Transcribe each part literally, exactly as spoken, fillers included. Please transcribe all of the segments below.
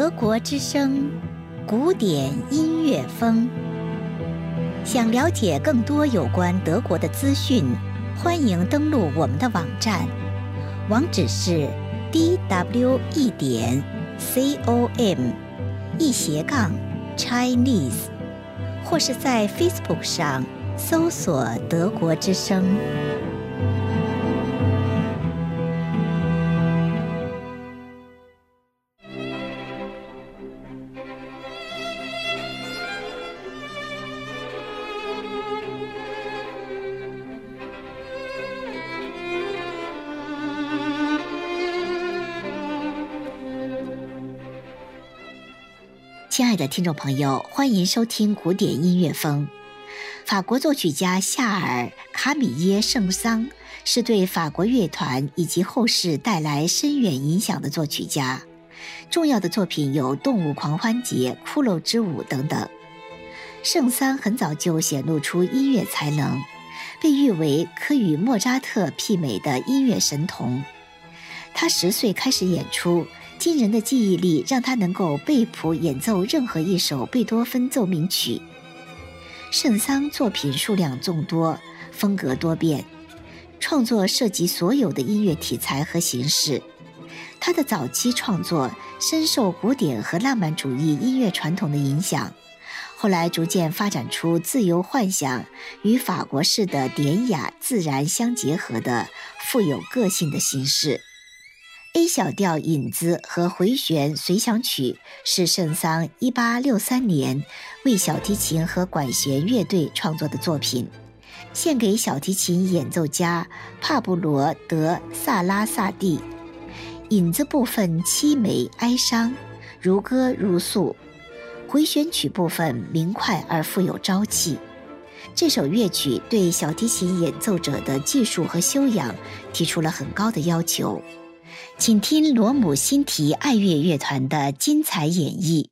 德国之声，古典音乐风。想了解更多有关德国的资讯，欢迎登录我们的网站，网址是 d w e 点 com 一斜杠 Chinese， 或是在 Facebook 上搜索德国之声。亲爱的听众朋友，欢迎收听古典音乐风。法国作曲家夏尔·卡米耶·圣桑是对法国乐团以及后世带来深远影响的作曲家，重要的作品有《动物狂欢节》、《骷髅之舞》等等。圣桑很早就显露出音乐才能，被誉为可与莫扎特媲美的音乐神童。他十岁开始演出，惊人的记忆力让他能够背谱演奏任何一首贝多芬奏鸣曲。圣桑作品数量众多，风格多变，创作涉及所有的音乐题材和形式。他的早期创作深受古典和浪漫主义音乐传统的影响，后来逐渐发展出自由幻想与法国式的典雅自然相结合的富有个性的形式。A 小调引子和回旋随想曲是圣桑一八六三年为小提琴和管弦乐队创作的作品，献给小提琴演奏家帕布罗·德·萨拉萨蒂。引子部分凄美哀伤，如歌如诉；回旋曲部分明快而富有朝气。这首乐曲对小提琴演奏者的技术和修养提出了很高的要求。请听罗姆辛提爱乐乐团的精彩演绎。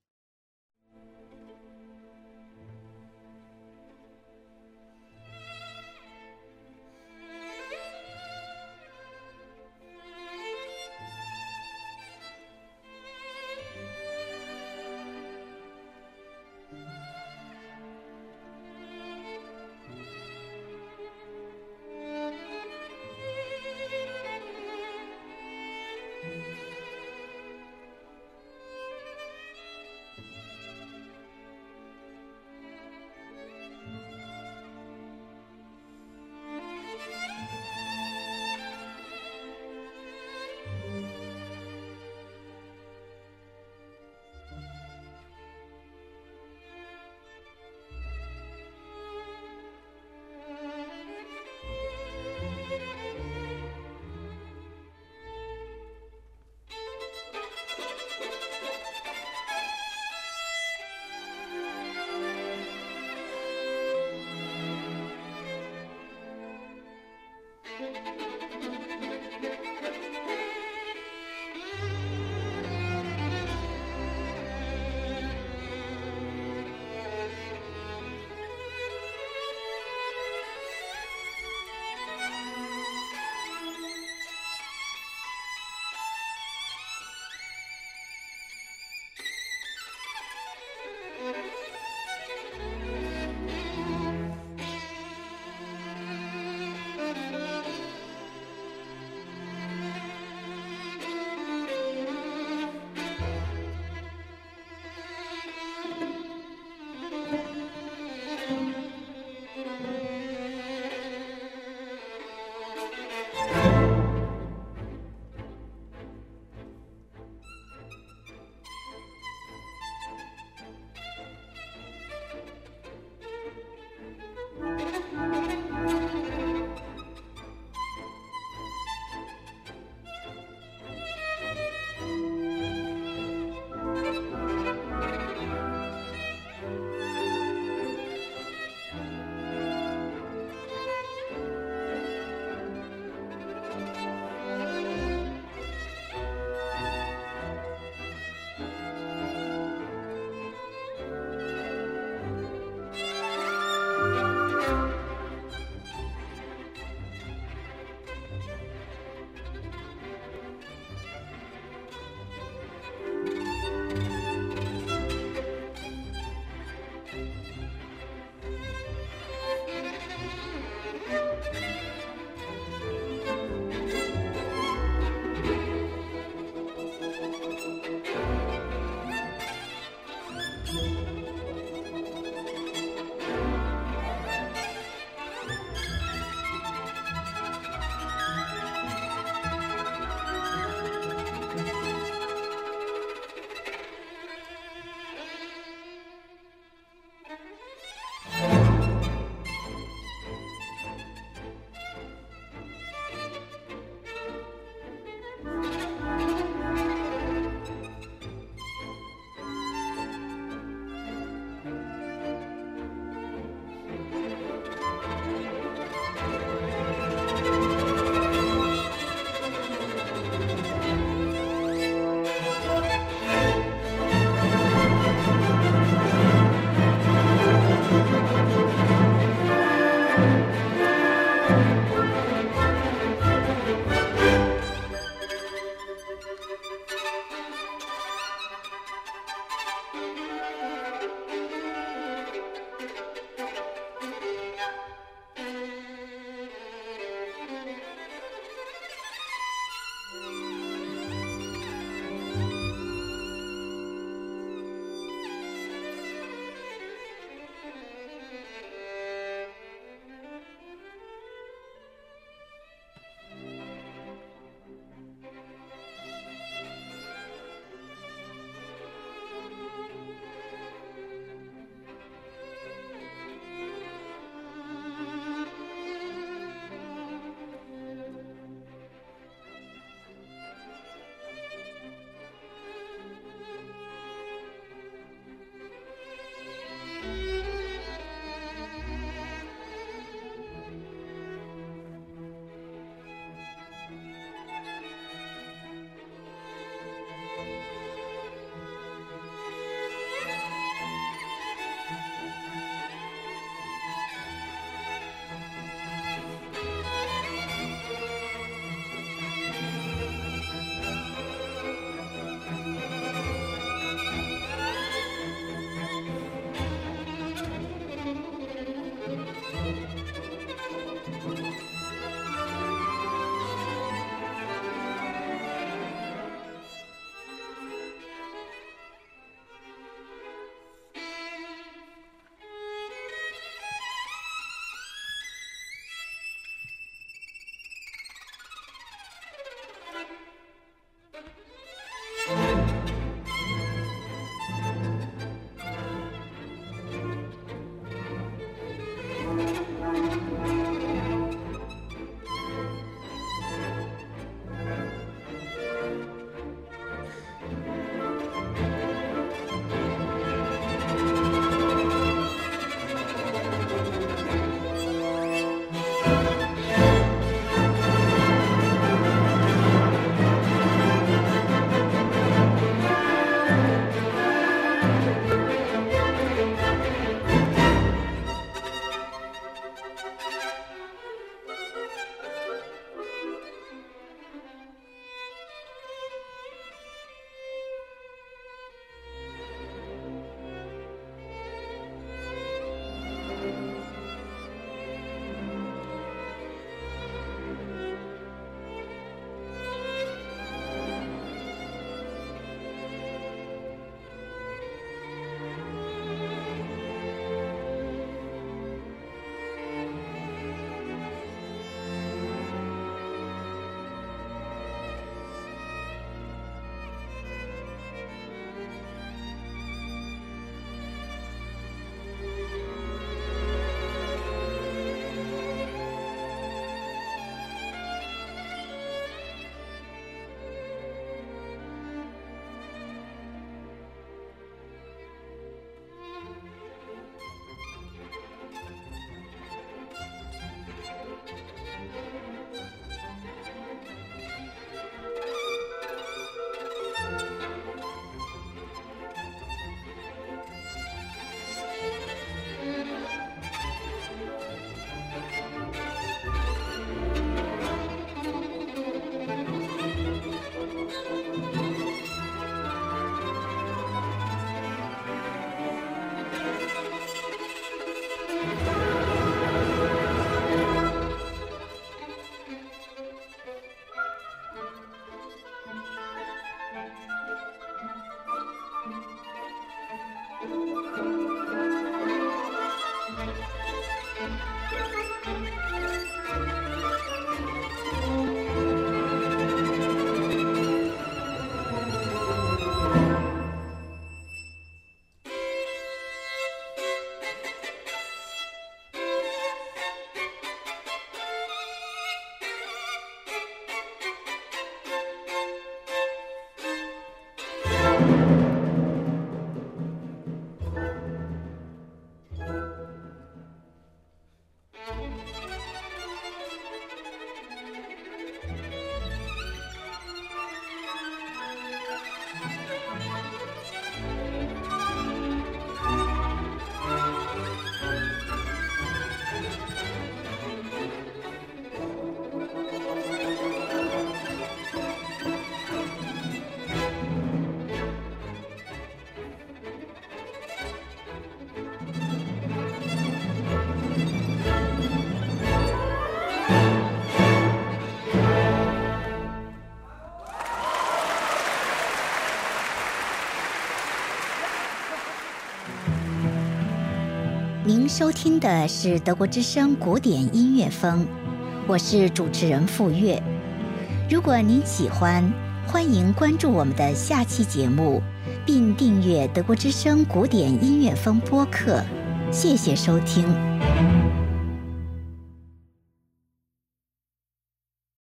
您收听的是德国之声古典音乐风，我是主持人傅月。如果您喜欢，欢迎关注我们的下期节目，并订阅德国之声古典音乐风播客。谢谢收听。